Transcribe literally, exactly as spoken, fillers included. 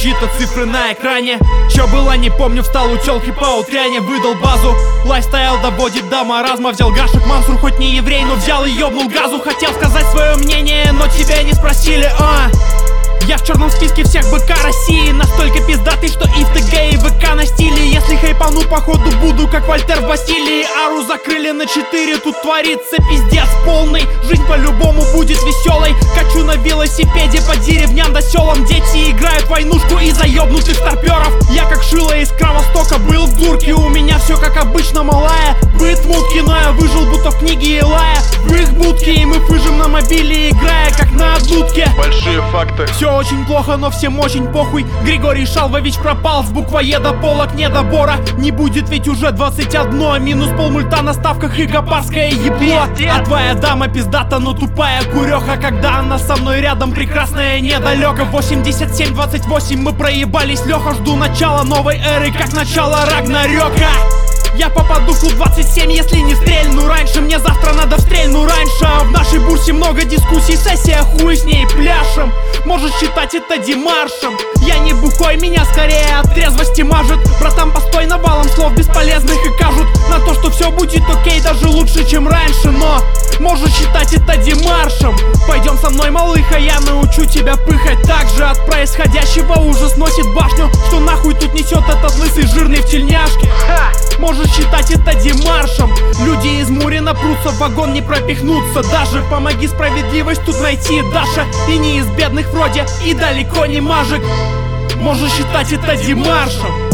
чьи-то цифры на экране. Чё было, не помню, встал у тёлки по утряне, выдал базу. Лайфстайл доводит до маразма. Взял гашек Мансур, хоть не еврей, но взял и ёбнул газу. Хотел сказать свое мнение, но тебя не спросили, а я в черном списке всех БК России. Настолько пиздатый, что и в ТГ, и ВК на стиле. Если хайпану, походу буду как Вольтер в Бастилии. Ару закрыли на четыре, тут творится пиздец полный. Жизнь по-любому будет веселой. Качу на велосипеде по деревням да селам. Дети играют в войнушку из-за ёбнутых старперов. Я как шило из Кровостока был в дурке. У меня все как обычно, малая. Быт мутки, но я выжил, будто в книге Илая. В их будке, и мы фыжим на мобиле, играя как на дудке. Большие факты. Все очень плохо, но всем очень похуй. Григорий Шалвович пропал с буквоеда, полок недобора. Не будет ведь уже двадцать одно. Минус полмульта на ставках и гопарское ебло. А твоя дама пиздата, но тупая куреха. Когда она со мной рядом, прекрасная недалека. Восемьдесят семь двадцать восемь мы проебались, Леха. Жду начала новой эры, как начало Рагнарёка. Я попаду в клуб двадцать семь, если не стрельну раньше. Мне завтра надо в стрельну раньше. В нашей бурсе много дискуссий, сессия, хуй с ней пляшем. Можешь считать это демаршем. Я не бухой, меня скорее от трезвости мажет. Братан, постой, навалом слов бесполезных и кажут на то, что все будет окей, даже лучше, чем раньше. Но можешь считать это демаршем. Пойдем со мной, малыха, я научу тебя пыхать. Также от происходящего ужас носит башню. Что нахуй тут несет этот лысый жирный в тельняшке? Можешь считать это демаршем. Люди из Мурина прутся, в вагон не пропихнуться. Даже помоги справедливость тут найти, Даша. И не из бедных вроде, и далеко не мажик. Можешь считать это демаршем.